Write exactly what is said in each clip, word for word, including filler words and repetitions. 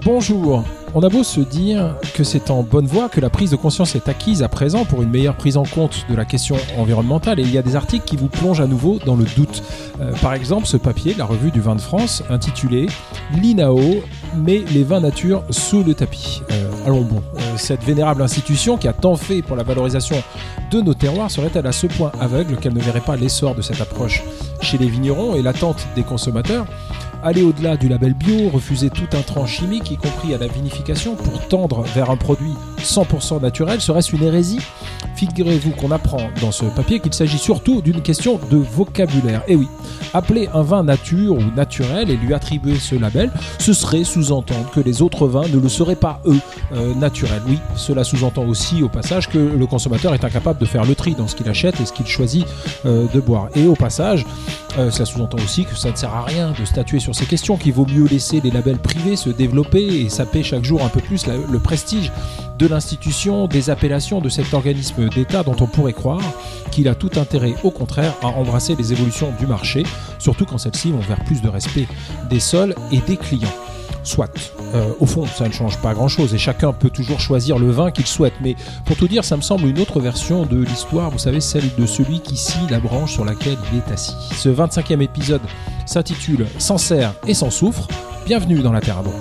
Bonjour. On a beau se dire que c'est en bonne voie, que la prise de conscience est acquise à présent pour une meilleure prise en compte de la question environnementale, et il y a des articles qui vous plongent à nouveau dans le doute. Euh, par exemple, ce papier de la revue du vin de France intitulé « L'I N A O met les vins nature sous le tapis euh, ». Allons bon, euh, cette vénérable institution qui a tant fait pour la valorisation de nos terroirs serait-elle à ce point aveugle qu'elle ne verrait pas l'essor de cette approche chez les vignerons et l'attente des consommateurs ? Aller au-delà du label bio, refuser tout intrant chimique, y compris à la vinification, pour tendre vers un produit cent pour cent naturel, serait-ce une hérésie ? Figurez-vous qu'on apprend dans ce papier qu'il s'agit surtout d'une question de vocabulaire. Et oui, appeler un vin nature ou naturel et lui attribuer ce label, ce serait sous-entendre que les autres vins ne le seraient pas, eux, euh, naturels. Oui, cela sous-entend aussi au passage que le consommateur est incapable de faire le tri dans ce qu'il achète et ce qu'il choisit euh, de boire. Et au passage, euh, cela sous-entend aussi que ça ne sert à rien de statuer sur ces questions, qu'il vaut mieux laisser les labels privés se développer et saper chaque jour un peu plus la, le prestige de l'institution, des appellations de cet organisme d'État dont on pourrait croire qu'il a tout intérêt, au contraire, à embrasser les évolutions du marché, surtout quand celles-ci vont vers plus de respect des sols et des clients. Soit. Euh, au fond, ça ne change pas grand-chose et chacun peut toujours choisir le vin qu'il souhaite. Mais pour tout dire, ça me semble une autre version de l'histoire, vous savez, celle de celui qui scie la branche sur laquelle il est assis. Ce vingt-cinquième épisode s'intitule « Sans serre et sans soufre ». Bienvenue dans la Terre à boire.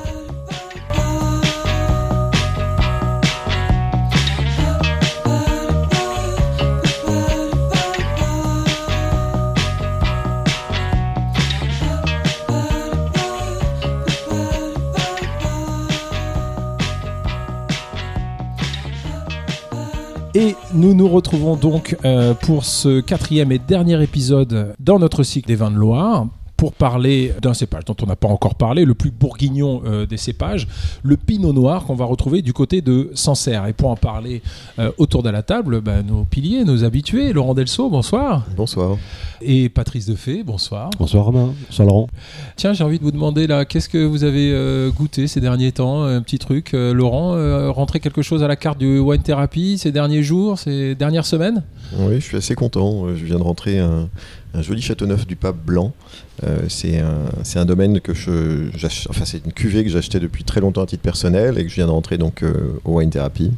Et nous nous retrouvons donc euh, pour ce quatrième et dernier épisode dans notre cycle des vins de Loire pour parler d'un cépage dont on n'a pas encore parlé, le plus bourguignon euh, des cépages, le Pinot Noir qu'on va retrouver du côté de Sancerre. Et pour en parler euh, autour de la table, bah, nos piliers, nos habitués, Laurent Delceau, bonsoir. Bonsoir. Et Patrice Defay, bonsoir. Bonsoir Romain, bonsoir Laurent. Tiens, j'ai envie de vous demander là, qu'est-ce que vous avez euh, goûté ces derniers temps ? Un petit truc, euh, Laurent, euh, rentrer quelque chose à la carte du Wine Therapy ces derniers jours, ces dernières semaines ? Oui, je suis assez content. Je viens de rentrer un, un joli Châteauneuf du Pape blanc. Euh, c'est, un, c'est un domaine que je, enfin c'est une cuvée que j'achetais depuis très longtemps à titre personnel et que je viens de rentrer donc euh, au Wine Therapy.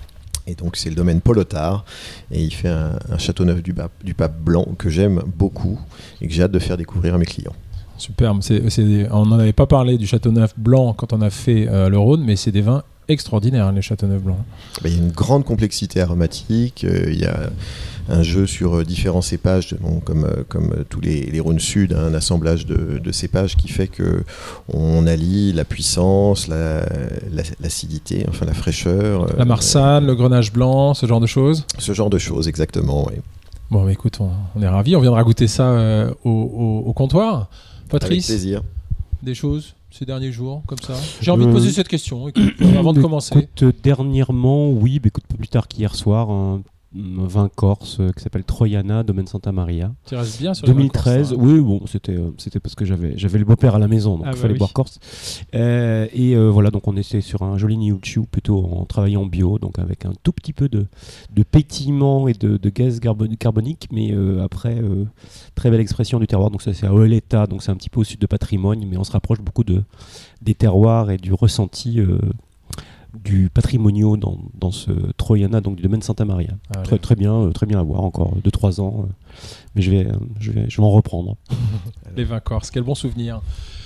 Et donc c'est le domaine Paul Otard et il fait un, un Châteauneuf du Pape, du Pape blanc que j'aime beaucoup et que j'ai hâte de faire découvrir à mes clients. Superbe, c'est, c'est, on n'en avait pas parlé du Châteauneuf blanc quand on a fait euh, le Rhône, mais c'est des vins extraordinaires, hein, les Châteauneuf blancs. Ben, il y a une grande complexité aromatique, euh, il y a un jeu sur euh, différents cépages, bon, comme, euh, comme euh, tous les, les Rhônes Sud, hein, un assemblage de, de cépages qui fait qu'on allie la puissance, la, la, l'acidité, enfin la fraîcheur. La Marsanne, euh, le Grenache blanc, ce genre de choses. Ce genre de choses, exactement, oui. Bon, bah, écoute, on, on est ravis, on viendra goûter ça euh, au, au, au comptoir. Patrice, avec plaisir. Des choses ces derniers jours, comme ça. J'ai envie euh, de poser cette question, écoute, avant de commencer. Écoute, dernièrement, oui, bah, écoute, pas plus tard qu'hier soir, un, un vin corse euh, qui s'appelle Troiana, domaine Santa Maria. Tu restes bien sur deux mille treize, les vins corse, oui, bon, c'était, euh, c'était parce que j'avais, j'avais le beau-père à la maison, donc il ah bah fallait oui. boire corse. Euh, et euh, voilà, donc on était sur un joli Niuchu, plutôt en travaillant bio, donc avec un tout petit peu de, de pétillement et de, de gaz carbonique, mais euh, après, euh, très belle expression du terroir. Donc ça, c'est à Oleta, donc c'est un petit peu au sud de Patrimoine, mais on se rapproche beaucoup de, des terroirs et du ressenti euh, du patrimoniaux dans, dans ce Troiana, donc du domaine Santa Maria. Ah, très, très bien, euh, très bien à voir, encore deux trois ans, euh, mais je vais, euh, je vais, je vais en reprendre. Les vins corses, quel bon souvenir.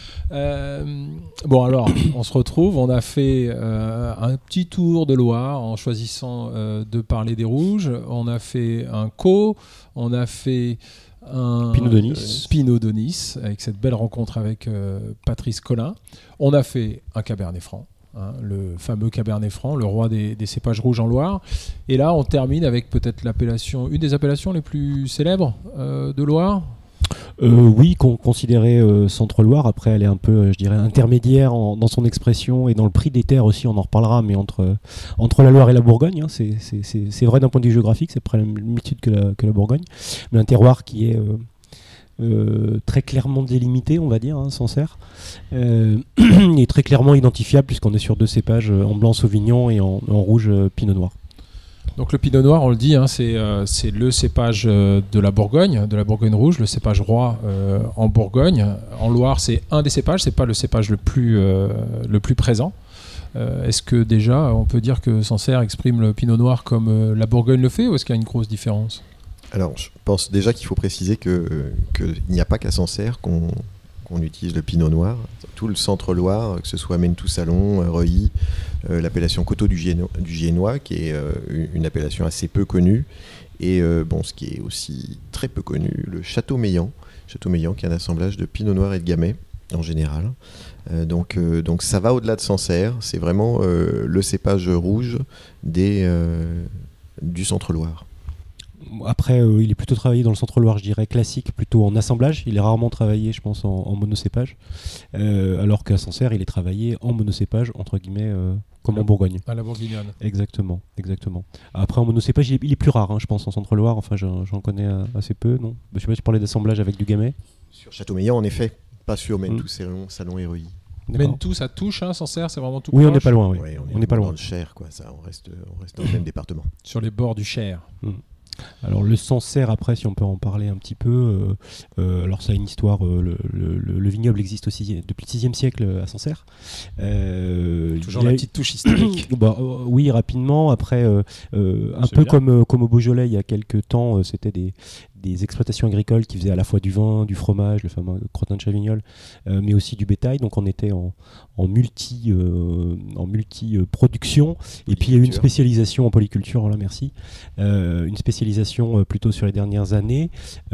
Euh, bon alors, on se retrouve, on a fait euh, un petit tour de Loire en choisissant euh, de parler des rouges, on a fait un co, on a fait un Pinot de Nice. Euh, Pinot de Nice, avec cette belle rencontre avec euh, Patrice Collin, on a fait un Cabernet Franc. Hein, le fameux Cabernet Franc, le roi des, des cépages rouges en Loire. Et là, on termine avec peut-être l'appellation, une des appellations les plus célèbres euh, de Loire. Euh, oui, con- considérée euh, Centre-Loire. Après, elle est un peu, euh, je dirais, intermédiaire en, dans son expression et dans le prix des terres aussi. On en reparlera, mais entre euh, entre la Loire et la Bourgogne, hein, c'est, c'est, c'est, c'est vrai d'un point de vue géographique, c'est près la même altitude que la, que la Bourgogne, mais un terroir qui est euh, Euh, très clairement délimité, on va dire, hein, Sancerre, euh, et très clairement identifiable puisqu'on est sur deux cépages euh, en blanc Sauvignon et en, en rouge euh, Pinot Noir. Donc le Pinot Noir, on le dit, hein, c'est, euh, c'est le cépage euh, de la Bourgogne, de la Bourgogne rouge, le cépage roi euh, en Bourgogne. En Loire, c'est un des cépages, c'est pas le cépage le plus, euh, le plus présent. Euh, est-ce que déjà, on peut dire que Sancerre exprime le Pinot Noir comme euh, la Bourgogne le fait, ou est-ce qu'il y a une grosse différence ? Alors, je pense déjà qu'il faut préciser que, que il n'y a pas qu'à Sancerre qu'on, qu'on utilise le Pinot Noir. Tout le centre-Loire, que ce soit Menetou-Salon, Reuilly, euh, l'appellation Coteaux du, Géno- du Génois, qui est euh, une appellation assez peu connue, et euh, bon, ce qui est aussi très peu connu, le Château-Meillan, Château-Meillan qui est un assemblage de Pinot Noir et de Gamay en général. Euh, donc, euh, donc ça va au-delà de Sancerre, c'est vraiment euh, le cépage rouge des, euh, du centre-Loire. Après, euh, il est plutôt travaillé dans le centre-Loire, je dirais classique, plutôt en assemblage. Il est rarement travaillé, je pense, en, en monocépage. Euh, alors qu'à Sancerre, il est travaillé en monocépage, entre guillemets, euh, comme la, en Bourgogne. À la bourguignonne. Exactement, exactement. Après, en monocépage, il est, il est plus rare, hein, je pense, en centre-Loire. Enfin, j'en, j'en connais assez peu, non ? Je sais pas si tu parlais d'assemblage avec du Gamay. Sur Château-Meillan, en effet. Pas sur Menetou-Salon, Salon et Reuilly. Menetou, ça touche, hein, Sancerre, c'est vraiment tout oui, proche. on n'est pas loin. Oui. Ouais, on on est, n'est pas dans loin. le Cher, quoi. Ça, on reste, on reste dans le même département. Sur les bords du Cher. Mmh. Alors le Sancerre, après, si on peut en parler un petit peu, euh, euh, alors ça a une histoire, euh, le, le, le vignoble existe aussi depuis le sixième siècle à Sancerre. Euh, Toujours la a... petite touche historique. bah, euh, oui, rapidement, après, euh, euh, un peu comme, euh, comme au Beaujolais, il y a quelques temps, euh, c'était des, des exploitations agricoles qui faisaient à la fois du vin, du fromage, le fameux crottin de Chavignol, euh, mais aussi du bétail, donc on était en, en multi, euh, en multi euh, production, et puis il y a eu une spécialisation en polyculture, voilà, merci, euh, une spécialisation plutôt sur les dernières années.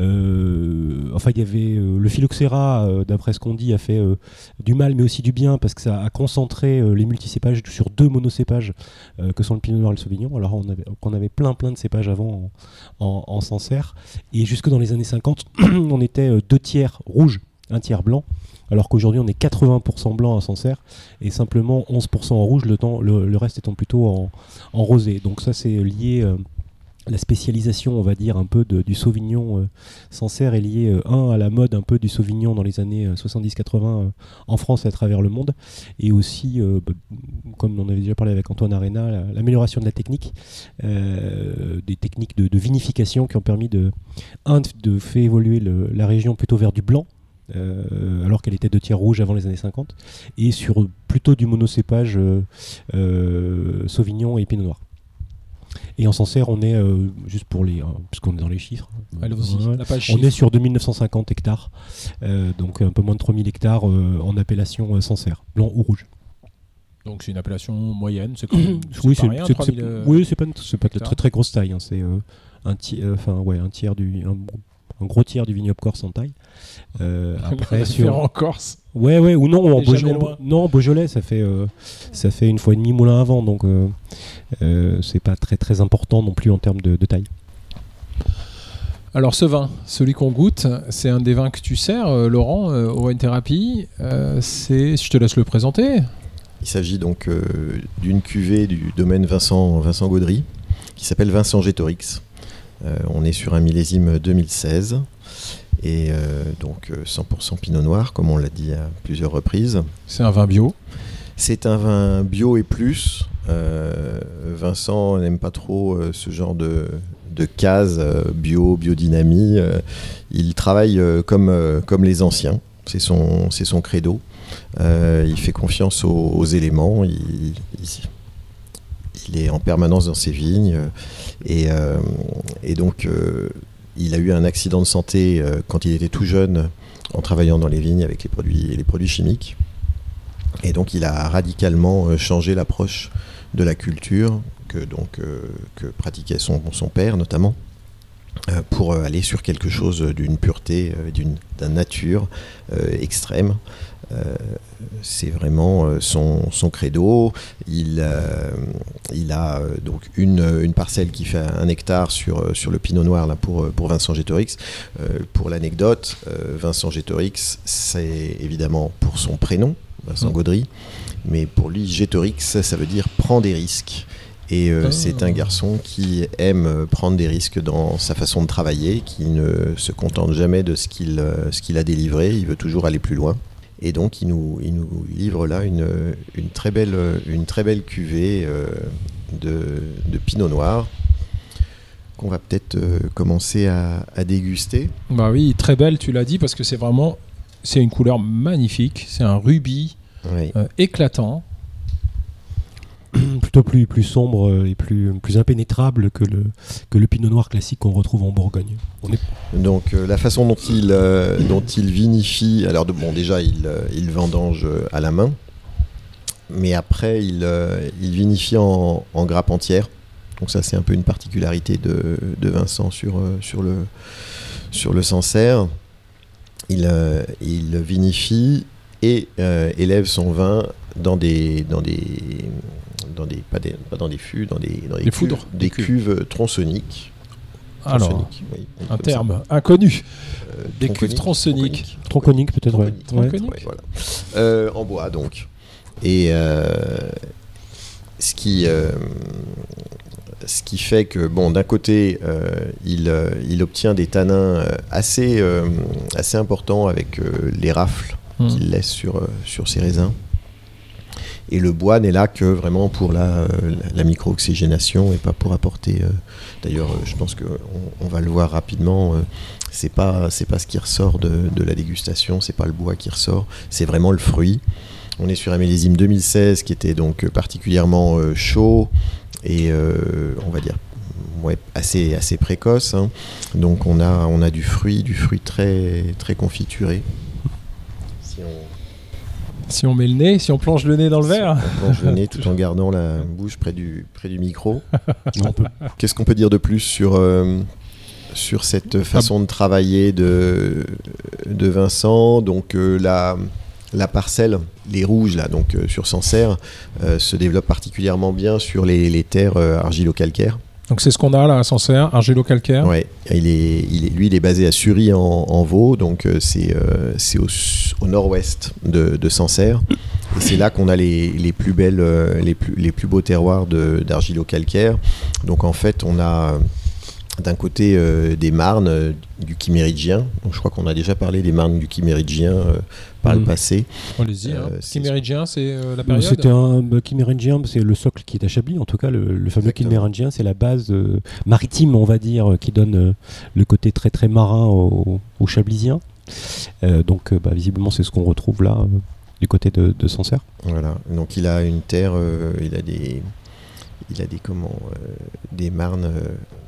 Euh, enfin, il y avait euh, le phylloxéra, euh, d'après ce qu'on dit, a fait euh, du mal, mais aussi du bien, parce que ça a concentré euh, les multicépages sur deux monocépages euh, que sont le Pinot Noir et le Sauvignon. Alors, on avait, on avait plein, plein de cépages avant en, en, en Sancerre. Et jusque dans les années cinquante, on était euh, deux tiers rouges, un tiers blanc. Alors qu'aujourd'hui, on est quatre-vingts pour cent blanc à Sancerre et simplement onze pour cent en rouge, le, temps, le, le reste étant plutôt en, en rosé. Donc ça, c'est lié... Euh, la spécialisation, on va dire, un peu de, du Sauvignon euh, Sancerre est liée, euh, un, à la mode un peu du Sauvignon dans les années euh, soixante-dix quatre-vingts euh, en France et à travers le monde, et aussi, euh, bah, comme on avait déjà parlé avec Antoine Arena, la, l'amélioration de la technique, euh, des techniques de, de vinification qui ont permis de, un, de faire évoluer le, la région plutôt vers du blanc, Euh, alors qu'elle était de tiers rouge avant les années cinquante, et sur plutôt du monocépage euh, euh, Sauvignon et Pinot Noir. Et en Sancerre, on est, euh, juste pour les, hein, puisqu'on est dans les chiffres, Allez-y, euh, la page on chiffre. est sur deux mille neuf cent cinquante hectares, euh, donc un peu moins de trois mille hectares euh, en appellation euh, Sancerre, blanc ou rouge. Donc c'est une appellation moyenne, c'est quand même c'est oui, pas c'est, rien, c'est, trois mille, c'est, oui, c'est pas, c'est pas de hectares. très très grosse taille, hein, c'est euh, un, ti- euh, ouais, un tiers du... Un, un gros tiers du vignoble corse en taille. Euh, après sur en Corse. Ouais ouais ou non en Beaujolais, non Beaujolais ça fait euh, ça fait une fois et demi moulin à vent, donc euh, euh, c'est pas très très important non plus en termes de, de taille. Alors ce vin, celui qu'on goûte, c'est un des vins que tu sers, euh, Laurent, euh, au Wine Therapy. Euh, c'est, je te laisse le présenter. Il s'agit donc euh, d'une cuvée du domaine Vincent Vincent Gaudry qui s'appelle Vincent Gétorix. Euh, on est sur un millésime deux mille seize et euh, donc cent pour cent Pinot Noir, comme on l'a dit à plusieurs reprises. C'est un vin bio. C'est un vin bio et plus. Euh, Vincent n'aime pas trop euh, ce genre de, de cases euh, bio, biodynamie. Euh, il travaille euh, comme, euh, comme les anciens. C'est son, c'est son credo. Euh, il fait confiance aux, aux éléments. Il, il, il est en permanence dans ses vignes. Et, euh, et donc, euh, il a eu un accident de santé euh, quand il était tout jeune en travaillant dans les vignes avec les produits, les produits chimiques. Et donc, il a radicalement euh, changé l'approche de la culture que, donc, euh, que pratiquait son, son père, notamment, euh, pour euh, aller sur quelque chose d'une pureté, euh, d'une, d'une nature euh, extrême. Euh, c'est vraiment euh, son, son credo. Il, euh, il a euh, donc une, une parcelle qui fait un hectare sur, sur le Pinot Noir là, pour, pour Vincent Gétorix. Euh, pour l'anecdote, euh, Vincent Gétorix, c'est évidemment pour son prénom, Vincent mmh. Gaudry, mais pour lui, Gétorix, ça veut dire prend des risques. Et euh, oh. c'est un garçon qui aime prendre des risques dans sa façon de travailler, qui ne se contente jamais de ce qu'il, euh, ce qu'il a délivré, il veut toujours aller plus loin. Et donc, il nous, il nous livre là une, une, très, belle, une très belle cuvée euh, de, de Pinot Noir qu'on va peut-être euh, commencer à, à déguster. Bah oui, très belle, tu l'as dit, parce que c'est vraiment c'est une couleur magnifique. C'est un rubis oui. euh, éclatant. plutôt plus, plus sombre et plus, plus impénétrable que le, que le pinot noir classique qu'on retrouve en Bourgogne. On est... Donc euh, la façon dont il, euh, dont il vinifie, alors de, bon déjà il, euh, il vendange à la main, mais après il, euh, il vinifie en, en grappe entière. Donc ça c'est un peu une particularité de, de Vincent sur, euh, sur, le, sur le Sancerre. Il, euh, il vinifie et euh, élève son vin dans des, dans des, dans des, pas, des pas dans des fûts, dans des, dans des, des cuves, foudres, des cuves tronçonniques. Alors, tronçonniques, oui, un terme ça. inconnu. Euh, des cuves tronçonniques. Tronconiques peut-être, ouais. Tronconique, ouais, voilà. Euh, en bois donc. Et euh, ce qui, euh, ce qui fait que, bon, d'un côté, euh, il, euh, il obtient des tanins assez, euh, assez importants avec euh, les rafles mmh. qu'il laisse sur, euh, sur ses raisins. Et le bois n'est là que vraiment pour la, euh, la micro-oxygénation et pas pour apporter... Euh, d'ailleurs, euh, je pense qu'on on va le voir rapidement, euh, c'est pas, c'est pas ce qui ressort de, de la dégustation, c'est pas le bois qui ressort, c'est vraiment le fruit. On est sur un millésime deux mille seize qui était donc particulièrement euh, chaud et euh, on va dire ouais, assez, assez précoce. Hein. Donc on a, on a du fruit, du fruit très, très confituré. Si on... Si on met le nez, si on plonge le nez dans le si verre. On plonge le nez tout en gardant la bouche près du, près du micro. On peut... Qu'est-ce qu'on peut dire de plus sur, euh, sur cette façon de travailler de, de Vincent ? Donc euh, la, la parcelle, les rouges là, donc euh, sur Sancerre, euh, se développe particulièrement bien sur les, les terres euh, argilo-calcaires. Donc c'est ce qu'on a là à Sancerre, argilo-calcaire. Ouais, il est, il est, lui il est basé à Sury en, en Vaud, donc euh, c'est, euh, c'est au, au nord-ouest de, de Sancerre. Et c'est là qu'on a les, les plus belles, euh, les plus, les plus beaux terroirs de, d'argilo-calcaire. Donc en fait on a d'un côté euh, des marnes euh, du Quiméridgien. Donc je crois qu'on a déjà parlé des marnes du Quiméridgien euh, par mmh. le passé. Allez-y, hein. euh, Quiméridgien, c'est euh, la période. C'était un bah, Quiméridgien, c'est le socle qui est à Chablis. En tout cas, le, le fameux Quiméridgien, c'est la base euh, maritime, on va dire, qui donne euh, le côté très très marin au, au Chablisien. Euh, donc, euh, bah, visiblement, c'est ce qu'on retrouve là, euh, du côté de, de Sancerre. Voilà. Donc, il a une terre, euh, il a des, il a des comment, euh, des marnes. Euh,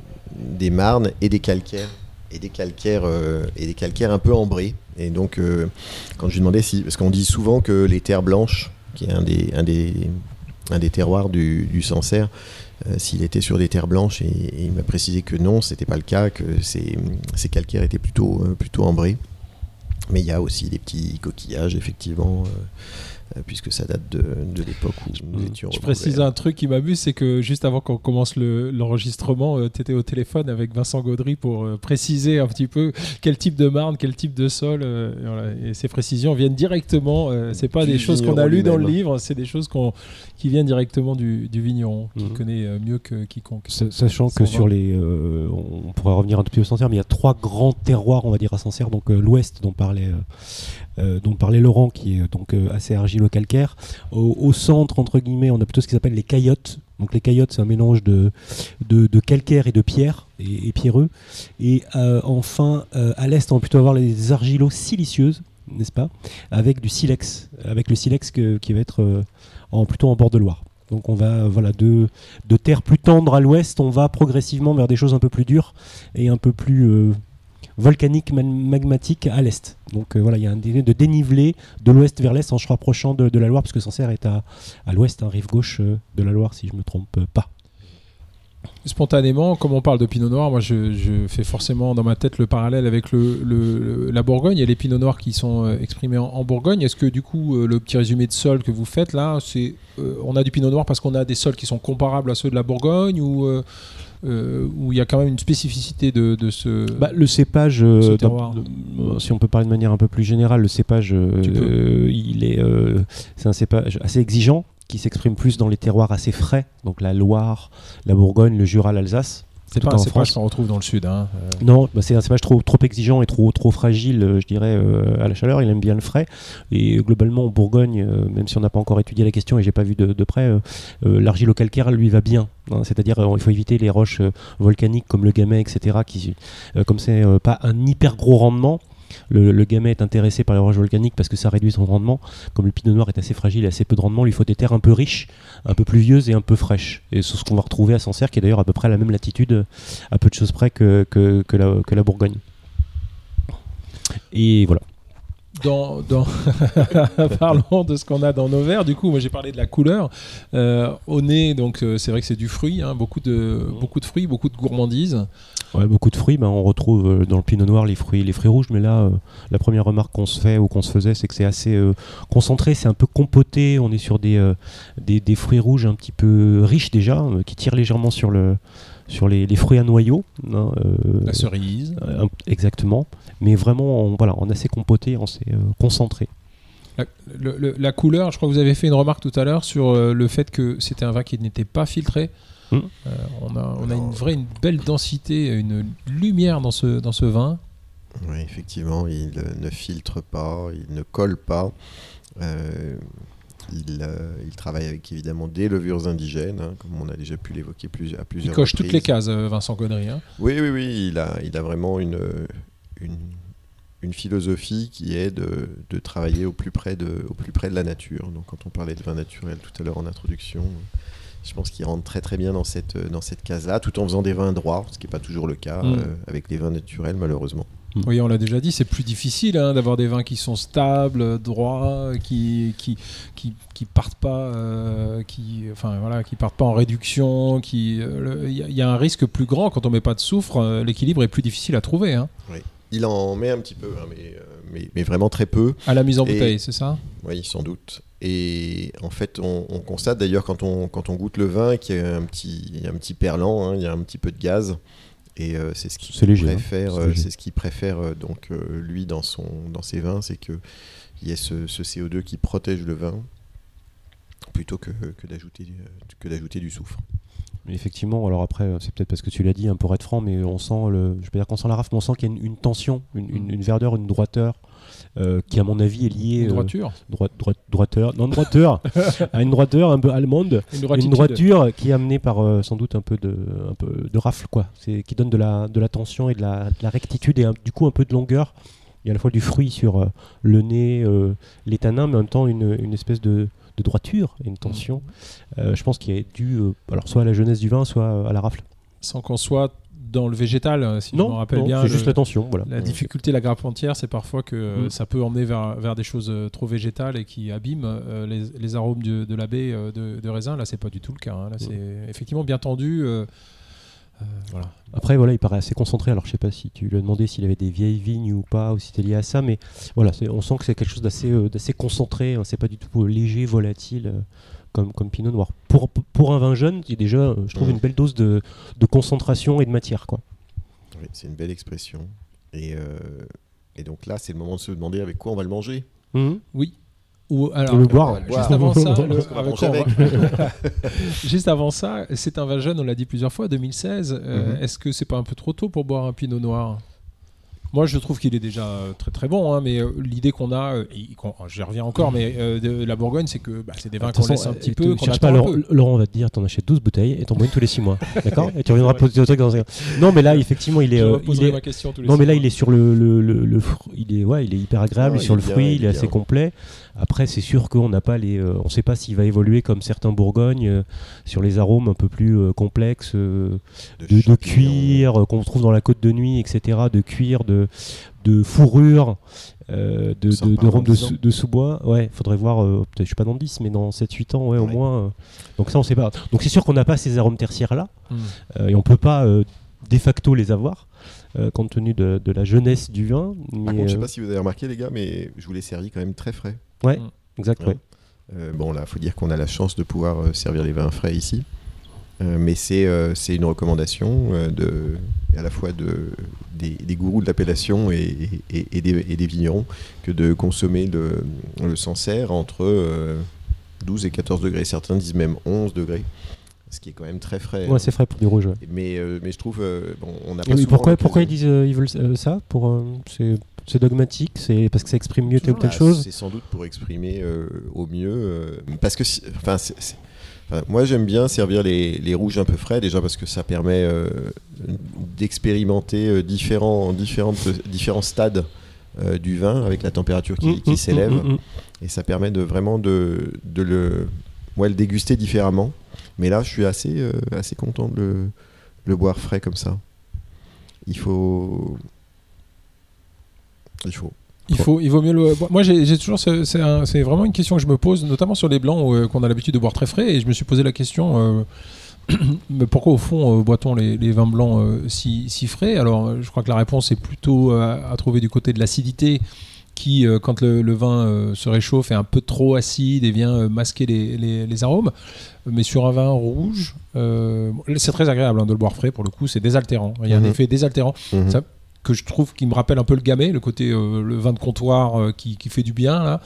des marnes et des calcaires et des calcaires euh, et des calcaires un peu ambrés. Et donc euh, quand je lui demandais si, parce qu'on dit souvent que les terres blanches, qui est un des un des un des terroirs du, du Sancerre, euh, s'il était sur des terres blanches, et, et il m'a précisé que non, c'était pas le cas, que ces, ces calcaires étaient plutôt euh, plutôt ambrés. Mais il y a aussi des petits coquillages effectivement. Euh, puisque ça date de, de l'époque où nous étions... Je précise un truc qui m'amuse, c'est que juste avant qu'on commence le, l'enregistrement, euh, tu étais au téléphone avec Vincent Gaudry pour euh, préciser un petit peu quel type de marne, quel type de sol, euh, et, voilà. Et ces précisions viennent directement, euh, c'est pas du des choses qu'on a lues dans le livre, c'est des choses qu'on, qui viennent directement du, du vigneron, qui mmh. connaît euh, mieux que quiconque. Sachant que sur les... Euh, on pourrait revenir un tout petit peu au Sancerre, mais il y a trois grands terroirs, on va dire, à Sancerre, donc euh, l'ouest dont parlait... Euh, Euh, dont parlait Laurent, qui est donc euh, assez argilo-calcaire. Au, au centre, entre guillemets, on a plutôt ce qui s'appelle les caillottes. Donc les caillottes, c'est un mélange de, de, de calcaire et de pierre, et, et pierreux. Et euh, enfin, euh, à l'est, on va plutôt avoir les argilo-silicieuses, n'est-ce pas, avec du silex, avec le silex que, qui va être euh, en, plutôt en bord de Loire. Donc on va, voilà, de, de terre plus tendre à l'ouest, on va progressivement vers des choses un peu plus dures et un peu plus... Euh, volcanique magmatique à l'est. Donc euh, voilà, il y a un délai de dénivelé de l'ouest vers l'est en se rapprochant de, de la Loire, parce que Sancerre est à, à l'ouest, hein, rive gauche euh, de la Loire, si je ne me trompe pas. Spontanément, comme on parle de Pinot Noir, moi je, je fais forcément dans ma tête le parallèle avec le, le, la Bourgogne. Il y a les Pinots Noirs qui sont euh, exprimés en, en Bourgogne. Est-ce que du coup, euh, le petit résumé de sol que vous faites là, c'est euh, on a du Pinot Noir parce qu'on a des sols qui sont comparables à ceux de la Bourgogne, ou euh, Euh, où il y a quand même une spécificité de, de ce bah, le cépage, euh, dans, de, si on peut parler de manière un peu plus générale, le cépage, euh, euh, il est, euh, c'est un cépage assez exigeant qui s'exprime plus dans les terroirs assez frais, donc la Loire, la Bourgogne, le Jura, l'Alsace. C'est pas un cépage qu'on retrouve dans le sud. Hein. Euh... Non, bah c'est un cépage trop, trop exigeant et trop, trop fragile, euh, je dirais, euh, à la chaleur. Il aime bien le frais. Et globalement, en Bourgogne, euh, même si on n'a pas encore étudié la question et j'ai pas vu de, de près, euh, euh, l'argilo-calcaire lui va bien. Hein. C'est-à-dire, euh, il faut éviter les roches euh, volcaniques comme le Gamay, et cetera, qui, euh, comme c'est euh, pas un hyper gros rendement. le, le gamay est intéressé par les rouages volcaniques parce que ça réduit son rendement. Comme le pinot noir est assez fragile et assez peu de rendement, il faut des terres un peu riches, un peu pluvieuses et un peu fraîches. Et c'est ce qu'on va retrouver à Sancerre, qui est d'ailleurs à peu près à la même latitude, à peu de choses près que, que, que, la, que la Bourgogne. Et voilà. Dans, dans Parlons de ce qu'on a dans nos verres. Du coup, moi j'ai parlé de la couleur. Euh, au nez, donc euh, c'est vrai que c'est du fruit, hein, beaucoup de beaucoup de fruits, beaucoup de gourmandise. Ouais, beaucoup de fruits. Ben, on retrouve euh, dans le pinot noir les fruits, les fruits rouges, mais là, euh, la première remarque qu'on se fait ou qu'on se faisait, c'est que c'est assez euh, concentré, c'est un peu compoté. On est sur des euh, des, des fruits rouges un petit peu riches déjà, euh, qui tirent légèrement sur le sur les, les fruits à noyaux. Hein, euh, la cerise. Euh, exactement. Mais vraiment, on, voilà, on est assez compoté, on s'est euh, concentré. La, le, le, la couleur, je crois que vous avez fait une remarque tout à l'heure sur euh, le fait que c'était un vin qui n'était pas filtré. Mmh. Euh, on a, on a une vraie, une belle densité, une lumière dans ce, dans ce vin. Oui, effectivement, il euh, ne filtre pas, il ne colle pas. Euh, il, euh, il travaille avec évidemment des levures indigènes, hein, comme on a déjà pu l'évoquer plus, à plusieurs reprises. Il coche reprises. toutes les cases, Vincent Connery. Hein. Oui, oui, oui, il a, il a vraiment une... Une, une philosophie qui est de, de travailler au plus, près de, au plus près de la nature. Donc, quand on parlait de vin naturel tout à l'heure en introduction, je pense qu'il rentre très très bien dans cette, dans cette case-là, tout en faisant des vins droits, ce qui n'est pas toujours le cas mmh. euh, avec les vins naturels, malheureusement. Oui, on l'a déjà dit, c'est plus difficile hein, d'avoir des vins qui sont stables, droits, qui qui qui, qui partent pas, euh, qui enfin voilà, qui partent pas en réduction. Qui, il euh, y, y a un risque plus grand quand on met pas de soufre. Euh, l'équilibre est plus difficile à trouver. Hein. Oui. Il en met un petit peu, hein, mais, euh, mais, mais vraiment très peu. À la mise en et, bouteille, c'est ça ? Oui, sans doute. Et en fait, on, on constate d'ailleurs quand on, quand on goûte le vin qu'il y a un petit, il y a un petit perlant, hein, il y a un petit peu de gaz. Et euh, c'est ce qu'il c'est léger, préfère, hein, euh, c'est ce qu'il préfère euh, donc, euh, lui, dans, son, dans ses vins, c'est qu'il y ait ce, ce C O deux qui protège le vin plutôt que, que, d'ajouter, que d'ajouter du soufre. Mais effectivement, alors après, c'est peut-être parce que tu l'as dit, hein, pour être franc, mais on sent, le, je peux dire qu'on sent la rafle, mais on sent qu'il y a une, une tension, une, une, une verdeur, une droiteur, euh, qui à mon avis est liée... Une droiture euh, droit, droit, droiteur, non, droiteur, à une droiteur un peu allemande, une, une droiture qui est amenée par euh, sans doute un peu de, un peu de rafle, quoi. C'est, qui donne de la, de la tension et de la, de la rectitude et un, du coup un peu de longueur. Il y a à la fois du fruit sur euh, le nez, euh, les tanins, mais en même temps une, une espèce de... de droiture et une tension, mmh. euh, je pense qu'il est dû euh, alors soit à la jeunesse du vin, soit à la rafle. Sans qu'on soit dans le végétal, si non, je me rappelle non, bien. c'est le, juste la tension. Voilà. La difficulté, la grappe entière, c'est parfois que mmh. ça peut emmener vers, vers des choses trop végétales et qui abîment euh, les, les arômes de, de la baie euh, de, de raisin. Là, c'est pas du tout le cas. Hein. Là, mmh. c'est effectivement bien tendu. Euh, Euh, voilà. Après voilà, il paraît assez concentré, alors je sais pas si tu lui as demandé s'il avait des vieilles vignes ou pas, ou si c'était lié à ça, mais voilà, c'est, on sent que c'est quelque chose d'assez, euh, d'assez concentré, hein, c'est pas du tout euh, léger, volatile euh, comme, comme Pinot Noir. Pour, pour un vin jeune, il y a déjà, euh, je trouve, mmh. une belle dose de, de concentration et de matière, quoi. Oui, c'est une belle expression. Et, euh, et donc là, c'est le moment de se demander avec quoi on va le manger. Mmh. Oui. Ou alors, le boire. Euh, juste avant ça, le, avec avec va... juste avant ça, c'est un vin jeune, on l'a dit plusieurs fois, deux mille seize. Euh, mm-hmm. Est-ce que c'est pas un peu trop tôt pour boire un Pinot Noir ? Moi, je trouve qu'il est déjà très très bon, hein, mais euh, l'idée qu'on a, euh, et qu'on, j'y reviens encore, mais euh, de la Bourgogne, c'est que bah, c'est des vins qu'on laisse un petit peu. Qu'on cherche pas, Laurent, Laurent va te dire, t'en achètes douze bouteilles et t'en bois une tous les six mois, d'accord ? Et tu reviendras poser des trucs dans un... Non, mais là, effectivement, il est. Je euh, il est... ma question tous les non, mais là, mois. il est sur le, le, le, le fr... il est, ouais, il est hyper agréable, ah, sur il le bien, fruit, il, il est bien. assez complet. Après, c'est sûr qu'on n'a pas les, euh, on sait pas s'il va évoluer comme certains Bourgognes euh, sur les arômes un peu plus euh, complexes euh, de, de, de cuir euh, qu'on trouve dans la Côte de Nuit, et cetera. De cuir, de de fourrure, euh, de, de, de rhum de, sou, de sous-bois. Ouais, faudrait voir, euh, peut-être, je suis pas dans dix, mais dans sept huit ans, ouais, ouais. au moins. Euh, donc ça, on sait pas. Donc c'est sûr qu'on n'a pas ces arômes tertiaires-là, mmh. euh, et on peut pas euh, de facto les avoir, euh, compte tenu de, de la jeunesse du vin. Mais, Par contre, je sais euh... pas si vous avez remarqué, les gars, mais je vous l'ai servi quand même très frais. Ouais, mmh. exact, ouais. ouais. Euh, bon, là, il faut dire qu'on a la chance de pouvoir euh, servir les vins frais ici. Euh, mais c'est, euh, c'est une recommandation euh, de, à la fois de, des, des gourous de l'appellation et, et, et, des, et des vignerons que de consommer le, le Sancerre entre euh, douze et quatorze degrés. Certains disent même onze degrés, ce qui est quand même très frais. Ouais, hein. C'est frais pour du rouge. Ouais. Mais, euh, mais je trouve, euh, bon, on n'a pas oui, souvent pourquoi, l'occasion. pourquoi ils disent euh, ils veulent euh, ça pour, euh, c'est, c'est dogmatique, c'est parce que ça exprime mieux telle ou telle ah, chose. C'est sans doute pour exprimer euh, au mieux, euh, parce que, enfin, c'est, c'est Enfin, moi, j'aime bien servir les, les rouges un peu frais, déjà parce que ça permet euh, d'expérimenter euh, différents, différentes, différents stades euh, du vin avec la température qui, qui s'élève. Mmh, mmh, mmh. Et ça permet de vraiment de, de le, ouais, le déguster différemment. Mais là, je suis assez, euh, assez content de le, le boire frais comme ça. Il faut... Il faut... Il, faut, il vaut mieux le... Moi, j'ai, j'ai toujours... C'est, c'est, un, c'est vraiment une question que je me pose, notamment sur les blancs où, euh, qu'on a l'habitude de boire très frais. Et je me suis posé la question... Euh, mais pourquoi au fond euh, boit-on les, les vins blancs euh, si, si frais ? Alors je crois que la réponse est plutôt à, à trouver du côté de l'acidité qui, euh, quand le, le vin euh, se réchauffe, est un peu trop acide et vient euh, masquer les, les, les arômes. Mais sur un vin rouge, euh, c'est très agréable hein, de le boire frais pour le coup, c'est désaltérant. Il y a mmh. un effet désaltérant. Mmh. Ça, que je trouve qui me rappelle un peu le gamay, le côté euh, le vin de comptoir euh, qui, qui fait du bien là.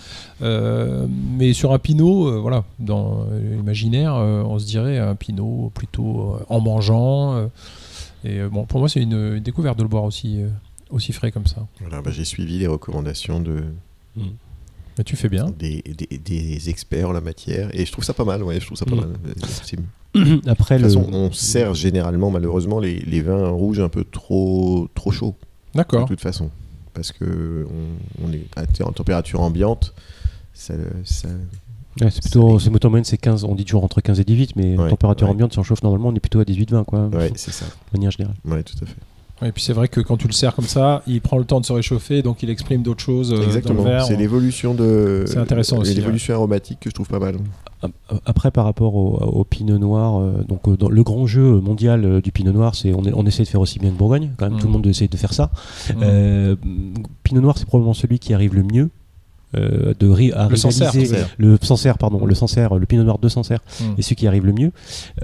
Euh, mais sur un pinot, euh, voilà, dans l'imaginaire, euh, on se dirait un pinot plutôt euh, en mangeant. Euh, et euh, bon, pour moi, c'est une, une découverte de le boire aussi, euh, aussi frais comme ça. Voilà, bah, j'ai suivi les recommandations de. Mmh. Mais tu fais bien. Des, des, des experts en la matière et je trouve ça pas mal. Ouais, je trouve ça pas mmh. mal. C'est... Après, de toute le... façon, on sert généralement, malheureusement, les, les vins rouges un peu trop, trop chauds. D'accord. De toute façon, parce que on, on est en température ambiante, ça, ça, ouais, c'est plutôt, c'est moyenne, c'est quinze. On dit toujours entre quinze et dix-huit, mais ouais, température ouais. ambiante, si on chauffe normalement, on est plutôt à dix-huit vingt, quoi. Ouais, c'est ça. De manière générale. Ouais, tout à fait. Et puis c'est vrai que quand tu le sers comme ça, il prend le temps de se réchauffer, donc il exprime d'autres choses. Euh, Exactement. Dans le verre. C'est l'évolution de. C'est intéressant aussi. L'évolution ouais. aromatique que je trouve pas mal. Après, par rapport au, au Pinot Noir, euh, donc euh, dans le grand jeu mondial euh, du Pinot Noir, c'est on, est, on essaie de faire aussi bien que Bourgogne. Quand même, mmh. tout le monde essaie de faire ça. Mmh. Euh, Pinot Noir, c'est probablement celui qui arrive le mieux. Euh, de ri- à le Sancerre, le Sancerre, pardon, le Sancerre, le Pinot Noir de Sancerre, mmh. est celui qui arrive le mieux.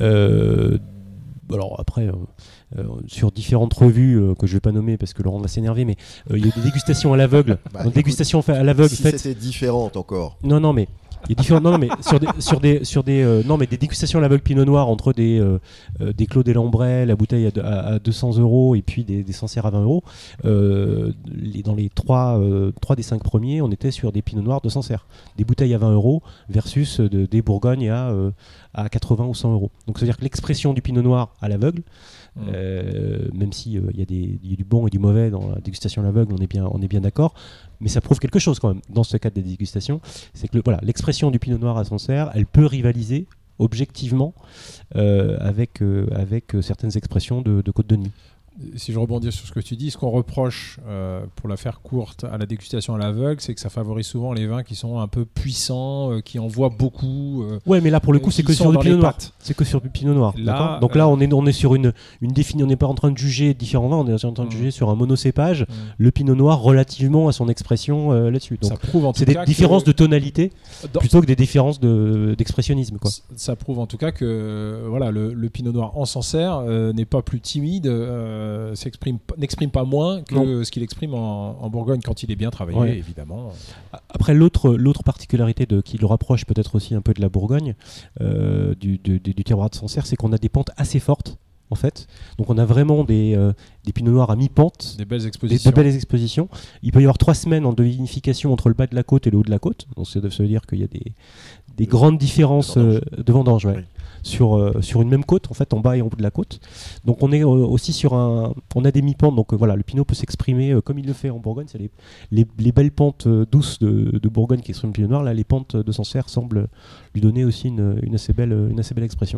Euh, alors après. Euh, Euh, sur différentes revues euh, que je ne vais pas nommer parce que Laurent va s'énerver, mais euh, il y a des dégustations à l'aveugle. Bah, donc, dégustations à l'aveugle. Si faites... c'était différente encore. Non, non, mais il y a différentes. non, non, mais sur des, sur des, sur des, euh, non, mais des dégustations à l'aveugle Pinot Noir entre des, euh, euh, des Clos des Lambrais, la bouteille à, à, à deux cents euros et puis des, des Sancerres à vingt euros. Euh, les, dans les trois, euh, trois des cinq premiers, on était sur des Pinot Noirs de Sancerre, des bouteilles à vingt euros versus de, des Bourgognes à, euh, à quatre-vingts ou cent euros. Donc, c'est-à-dire que l'expression du Pinot Noir à l'aveugle. Mmh. Euh, même s'il euh, y, y a du bon et du mauvais dans la dégustation à l'aveugle, on est bien, on est bien d'accord, mais ça prouve quelque chose quand même dans ce cadre des dégustations, c'est que le, voilà, l'expression du Pinot Noir à Sancerre, elle peut rivaliser objectivement euh, avec, euh, avec certaines expressions de, de Côte de Nuit. Si je rebondis sur ce que tu dis, ce qu'on reproche, euh, pour la faire courte, à la dégustation à l'aveugle, c'est que ça favorise souvent les vins qui sont un peu puissants, euh, qui envoient beaucoup. Euh, ouais, mais là pour le coup, c'est que sur le Pinot Noir. C'est que sur le Pinot Noir. Là, Donc euh, là, on est on est sur une une définition. On n'est pas en train de juger différents vins. On est en train de juger mmh. sur un monocépage, mmh. le Pinot Noir relativement à son expression euh, là-dessus. Donc ça prouve en tout c'est cas des différences que... de tonalité Dans... plutôt que des différences de d'expressionnisme, quoi. Ça prouve en tout cas que voilà, le, le Pinot Noir en Sancerre euh, n'est pas plus timide. Euh, s'exprime n'exprime pas moins que non. ce qu'il exprime en, en Bourgogne quand il est bien travaillé, ouais. évidemment. Après, l'autre, l'autre particularité de, qui le rapproche peut-être aussi un peu de la Bourgogne, euh, du, du, du terroir de Sancerre, c'est qu'on a des pentes assez fortes, en fait. Donc on a vraiment des, euh, des pinots noirs à mi-pente. Des belles expositions. Des, des belles expositions. Il peut y avoir trois semaines en de vinification entre le bas de la côte et le haut de la côte. Donc ça veut dire qu'il y a des, des grandes différences de vendange, euh, de vendange ouais. oui. Sur, euh, sur une même côte, en fait, en bas et en haut de la côte. Donc on est euh, aussi sur un... On a des mi-pentes, donc euh, voilà, le Pinot peut s'exprimer euh, comme il le fait en Bourgogne. C'est les, les, les belles pentes euh, douces de, de Bourgogne qui expriment le Pinot Noir. Là, les pentes de Sancerre semblent lui donner aussi une, une, assez, belle, une assez belle expression.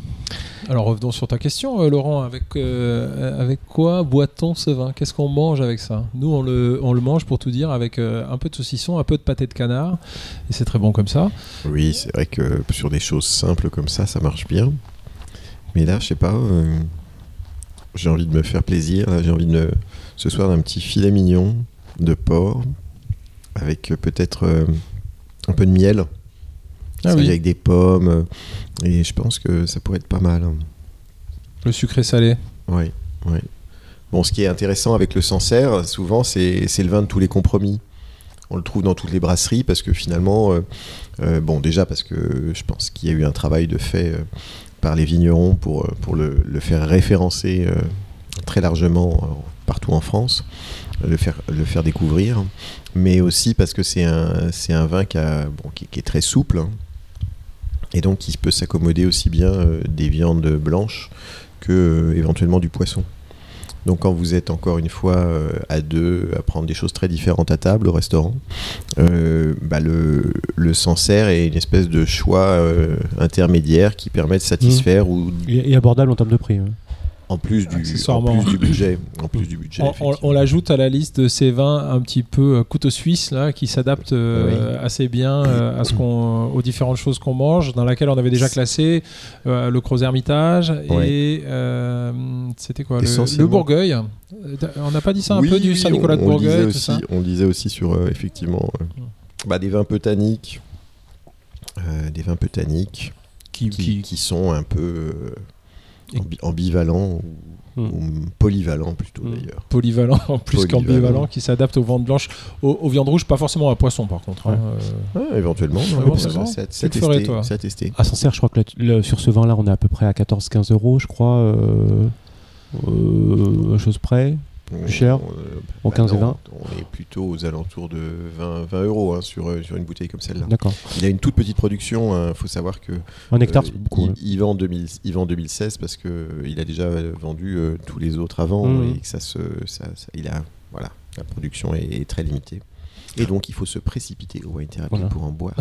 Alors revenons sur ta question, euh, Laurent. Avec, euh, avec quoi boit-on ce vin ? Qu'est-ce qu'on mange avec ça ? Nous, on le, on le mange, pour tout dire, avec euh, un peu de saucisson, un peu de pâté de canard. Et c'est très bon comme ça. Oui, c'est vrai que sur des choses simples comme ça, ça marche bien. Mais là, je sais pas, euh, j'ai envie de me faire plaisir. Là, j'ai envie de me, ce soir d'un petit filet mignon de porc avec euh, peut-être euh, un peu de miel. Ah oui. Avec des pommes, et je pense que ça pourrait être pas mal. Le sucré salé. Oui, oui. Bon, ce qui est intéressant avec le Sancerre, souvent, c'est, c'est le vin de tous les compromis. On le trouve dans toutes les brasseries, parce que finalement, euh, euh, bon, déjà parce que je pense qu'il y a eu un travail de fait euh, par les vignerons pour, pour le, le faire référencer euh, très largement euh, partout en France, le faire, le faire découvrir, mais aussi parce que c'est un, c'est un vin qui, a, bon, qui, qui est très souple, hein, et donc qui peut s'accommoder aussi bien euh, des viandes blanches que euh, éventuellement du poisson. Donc quand vous êtes encore une fois euh, à deux à prendre des choses très différentes à table au restaurant, euh, bah le, le Sancerre est une espèce de choix euh, intermédiaire qui permet de satisfaire. Mmh. Ou... Et, et abordable en termes de prix. Ouais. En plus du, en plus du budget, en plus du budget. On, on, on l'ajoute à la liste de ces vins un petit peu euh, couteau suisse là, qui s'adaptent euh, oui. assez bien euh, à ce qu'on, aux différentes choses qu'on mange, dans laquelle on avait déjà classé euh, le Gros Hermitage oui. et euh, c'était quoi le, le Bourgueil. On n'a pas dit ça un oui, peu du oui, Saint-Nicolas on, de Bourgueil, on tout ça. On disait aussi sur euh, effectivement euh, bah, des vins peu tanniques, euh, des vins peu tanniques qui, qui, qui, qui sont un peu euh, Ambi- ambivalent ou, mmh. ou polyvalent plutôt mmh. d'ailleurs. Polyvalent en plus polyvalent. qu'ambivalent, qui s'adapte aux viandes blanches, aux, aux viandes rouges, pas forcément à poisson par contre. Ouais. Hein, euh... ouais, éventuellement. Ouais, ouais, ça, ça, ça, ça, ça ferais, toi. Ça a testé. À Sancerre, je crois que le, le, sur ce vin-là, on est à peu près à quatorze à quinze euros, je crois, euh, euh, à chose près. Plus cher, euh, en bah quinze non, et vingt. On est plutôt aux alentours de vingt, vingt euros hein, sur, euh, sur une bouteille comme celle-là. D'accord. Il a une toute petite production, il hein, faut savoir que. Un hectare, euh, c'est beaucoup. Il, ouais. il, vend deux mille, il vend deux mille seize parce qu'il a déjà vendu euh, tous les autres avant mmh. et que ça se, ça, ça, il a, voilà, la production est, est très limitée. Et donc, il faut se précipiter au wine therapy voilà. pour en boire.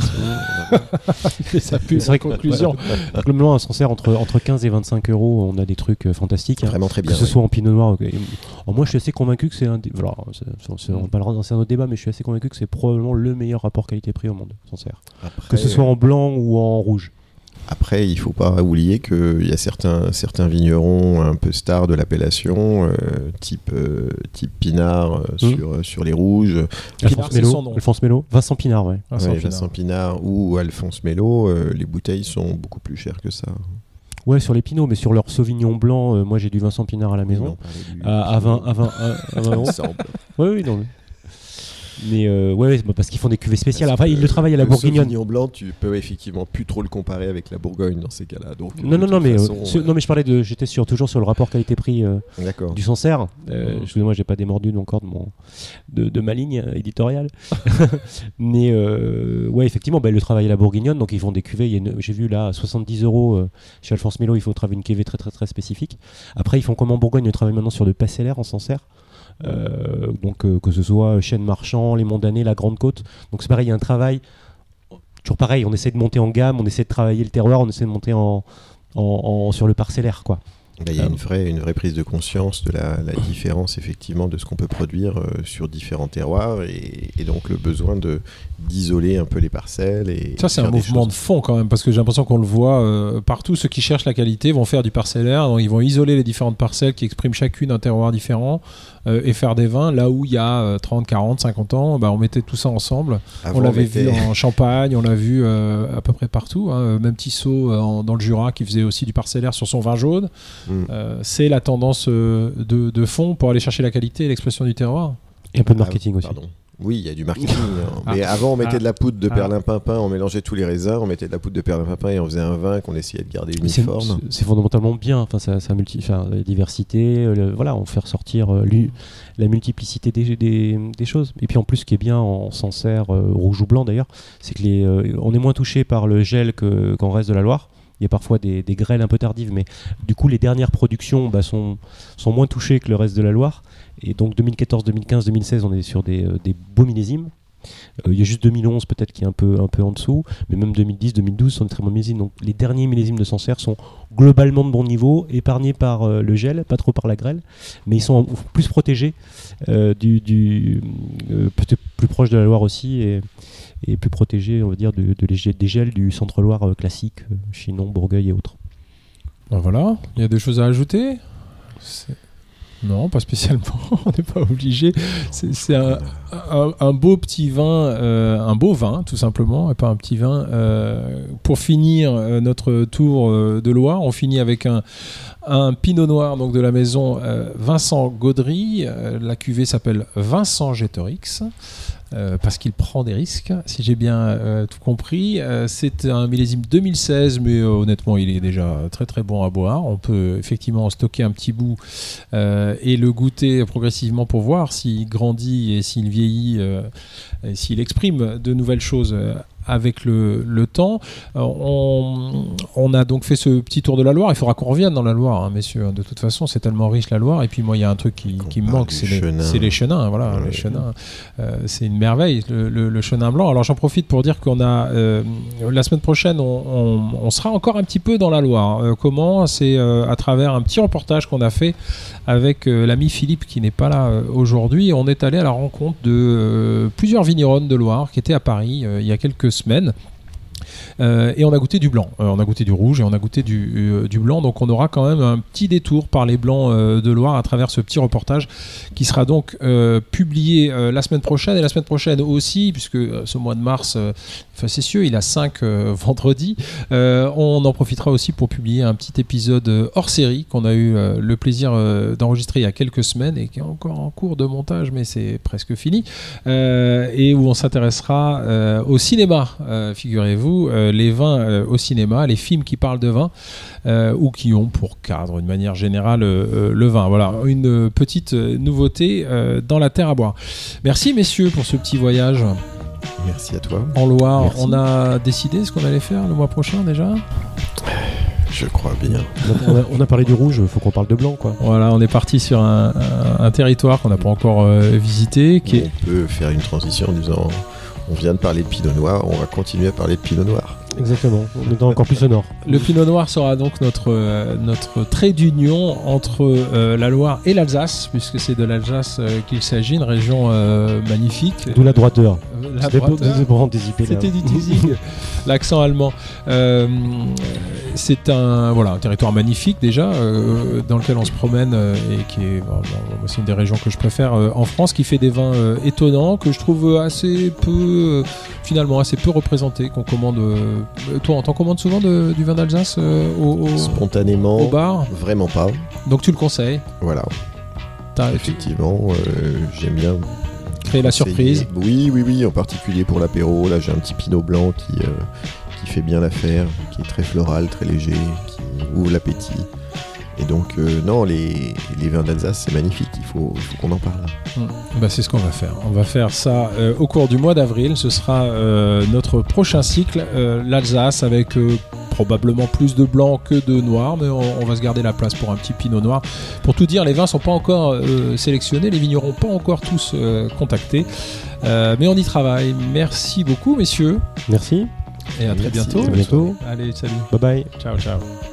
C'est ça pue, c'est vrai conclusion. Globalement, à Sancerre, entre, entre quinze et vingt-cinq euros, on a des trucs euh, fantastiques. Vraiment hein, très bien. Que ce ouais. soit en pinot noir. Et, alors moi, je suis assez convaincu que c'est un. Dé... Alors, c'est, c'est, on parlera dans un autre débat, mais je suis assez convaincu que c'est probablement le meilleur rapport qualité-prix au monde, Sancerre. Après, que ce soit en blanc ou en rouge. Après, il ne faut pas oublier qu'il y a certains, certains vignerons un peu stars de l'appellation, euh, type, euh, type Pinard euh, mmh. sur, euh, sur les rouges. Alphonse Mello, Alphonse Mello, Vincent Pinard, ouais. Vincent, ouais, Pinard. Vincent Pinard ou Alphonse Mello, euh, les bouteilles sont beaucoup plus chères que ça. Ouais, sur les Pinots, mais sur leur Sauvignon blanc, euh, moi j'ai du Vincent Pinard à la maison, du... à, à vingt euros. Oui, oui, non. Mais... Mais euh, ouais, ouais, parce qu'ils font des cuvées spéciales. Parce enfin, ils le travaillent à la Bourguignonne. Le Sauvignon blanc, tu peux effectivement plus trop le comparer avec la Bourgogne dans ces cas-là. Donc, non, non, non, mais façon, euh, sur, non, mais je parlais de, j'étais sur, toujours sur le rapport qualité-prix euh, du Sancerre. Euh, mmh. Excusez-moi, j'ai pas démordu encore de mon, de, de ma ligne éditoriale. Mais euh, ouais, effectivement, bah, le travail à la Bourguignonne, donc ils font des cuvées. Il y a une, j'ai vu là, soixante-dix euros euh, chez Alphonse Mello, il faut travailler une cuvée très, très, très spécifique. Après, ils font comme en Bourgogne, ils travaillent maintenant sur de Passellaire en Sancerre. Euh, donc euh, que ce soit Chêne Marchand, les Mondanais, la Grande Côte. Donc c'est pareil, il y a un travail toujours pareil, on essaie de monter en gamme, on essaie de travailler le terroir, on essaie de monter en, en, en, sur le parcellaire quoi. Il y a une vraie, une vraie prise de conscience de la, la différence effectivement de ce qu'on peut produire euh, sur différents terroirs et, et donc le besoin de, d'isoler un peu les parcelles. Et ça, c'est un mouvement de fond quand même, parce que j'ai l'impression qu'on le voit euh, partout. Ceux qui cherchent la qualité vont faire du parcellaire, donc ils vont isoler les différentes parcelles qui expriment chacune un terroir différent euh, et faire des vins. Là où il y a euh, trente, quarante, cinquante ans, bah, on mettait tout ça ensemble. Avant, on l'avait on mettait... vu en Champagne, on l'a vu euh, à peu près partout. Hein. Même Tissot euh, en, dans le Jura qui faisait aussi du parcellaire sur son vin jaune. Mm. Euh, c'est la tendance euh, de, de fond pour aller chercher la qualité et l'expression du terroir. Et un peu de marketing ah, aussi. Pardon. Oui, il y a du marketing. hein. Mais ah, avant, on mettait ah, de la poudre de ah, perlimpinpin, on mélangeait tous les raisins, on mettait de la poudre de perlimpinpin et on faisait un vin qu'on essayait de garder uniforme. C'est, c'est fondamentalement bien. Enfin, ça, ça multi, enfin, la diversité, le, voilà, on fait ressortir euh, lui, la multiplicité des, des, des choses. Et puis en plus, ce qui est bien en Sancerre, euh, rouge ou blanc d'ailleurs, c'est que les, euh, on est moins touché par le gel que, qu'en reste de la Loire. Il y a parfois des, des grêles un peu tardives, mais du coup, les dernières productions bah, sont, sont moins touchées que le reste de la Loire. Et donc, deux mille quatorze, deux mille quinze, deux mille seize, on est sur des, euh, des beaux millésimes. Euh, il y a juste deux mille onze peut-être qui est un peu, un peu en dessous, mais même deux mille dix, deux mille douze sont des très bons millésimes. Donc, les derniers millésimes de Sancerre sont globalement de bon niveau, épargnés par euh, le gel, pas trop par la grêle, mais ils sont en, plus protégés, euh, du, du, euh, peut-être plus proches de la Loire aussi. Et, et plus protégé, on va dire, de, de, de, des gels du Centre-Loire euh, classique, euh, Chinon, Bourgueil et autres. Ben voilà, il y a des choses à ajouter ? C'est... Non, pas spécialement, on n'est pas obligé. C'est, c'est un, un, un beau petit vin, euh, un beau vin tout simplement, et pas un petit vin. Euh, pour finir euh, notre tour euh, de Loire, on finit avec un, un pinot noir donc, de la maison euh, Vincent Gaudry. Euh, la cuvée s'appelle Vincent Gétorix. Euh, parce qu'il prend des risques, si j'ai bien euh, tout compris. Euh, c'est un millésime deux mille seize, mais euh, honnêtement, il est déjà très très bon à boire. On peut effectivement en stocker un petit bout euh, et le goûter progressivement pour voir s'il grandit et s'il vieillit euh, et s'il exprime de nouvelles choses avec le, le temps. On, on a donc fait ce petit tour de la Loire. Il faudra qu'on revienne dans la Loire, hein, messieurs. De toute façon, c'est tellement riche la Loire. Et puis moi, il y a un truc qui, qui me manque, c'est les, c'est les chenins. Voilà, ouais, les chenins. Euh, c'est une merveille, le, le, le chenin blanc. Alors j'en profite pour dire qu'on a euh, la semaine prochaine, on, on, on sera encore un petit peu dans la Loire. Euh, comment ? C'est euh, à travers un petit reportage qu'on a fait avec euh, l'ami Philippe qui n'est pas là euh, aujourd'hui. On est allé à la rencontre de euh, plusieurs vigneronnes de Loire qui étaient à Paris euh, il y a quelques semaines. Euh, et on a goûté du blanc, euh, on a goûté du rouge et on a goûté du, euh, du blanc, donc on aura quand même un petit détour par les blancs euh, de Loire à travers ce petit reportage qui sera donc euh, publié euh, la semaine prochaine, et la semaine prochaine aussi, puisque euh, ce mois de mars euh, facétieux, il a cinq euh, vendredis, euh, on en profitera aussi pour publier un petit épisode euh, hors série qu'on a eu euh, le plaisir euh, d'enregistrer il y a quelques semaines et qui est encore en cours de montage, mais c'est presque fini, euh, et où on s'intéressera euh, au cinéma, euh, figurez-vous, euh, les vins euh, au cinéma, les films qui parlent de vin euh, ou qui ont pour cadre, d'une manière générale, euh, le vin. Voilà, une petite nouveauté euh, dans la terre à boire. Merci messieurs pour ce petit voyage. Merci à toi. En Loire. Merci. On a décidé ce qu'on allait faire le mois prochain déjà ? Je crois bien. On a, on a parlé du rouge, il faut qu'on parle de blanc, quoi. Voilà, on est parti sur un, un, un territoire qu'on n'a pas encore euh, visité. Qui est... On peut faire une transition en disant on vient de parler de Pinot Noir, on va continuer à parler de Pinot Noir. Exactement, on est encore plus au nord. Le Pinot Noir sera donc notre, euh, notre trait d'union entre euh, la Loire et l'Alsace, puisque c'est de l'Alsace euh, qu'il s'agit, une région euh, magnifique. D'où la droiteur. Euh, la C'était droiteur. pour, pour anticiper. C'était du teasing, l'accent allemand. Euh, c'est un, voilà, un territoire magnifique déjà, euh, dans lequel on se promène euh, et qui est, bon, bon, c'est une des régions que je préfère euh, en France, qui fait des vins euh, étonnants, que je trouve assez peu, euh, finalement assez peu représentés, qu'on commande... Euh, toi, on t'en commande souvent de, du vin d'Alsace euh, au, au, Spontanément, au bar ? Vraiment pas. Donc tu le conseilles ? Voilà. T'as Effectivement, euh, j'aime bien créer la surprise. Oui, oui, oui, en particulier pour l'apéro. Là, j'ai un petit pinot blanc qui, euh, qui fait bien l'affaire, qui est très floral, très léger, qui ouvre l'appétit. Et donc, euh, non, les, les vins d'Alsace, c'est magnifique, il faut, il faut qu'on en parle. Mmh. Bah, c'est ce qu'on va faire. On va faire ça euh, au cours du mois d'avril. Ce sera euh, notre prochain cycle, euh, l'Alsace, avec euh, probablement plus de blanc que de noir, mais on, on va se garder la place pour un petit pinot noir. Pour tout dire, les vins ne sont pas encore euh, sélectionnés, les vignerons pas encore tous euh, contactés, euh, mais on y travaille. Merci beaucoup, messieurs. Merci. Et à très Merci. bientôt. À bientôt. Allez, salut. Bye bye. Ciao, ciao.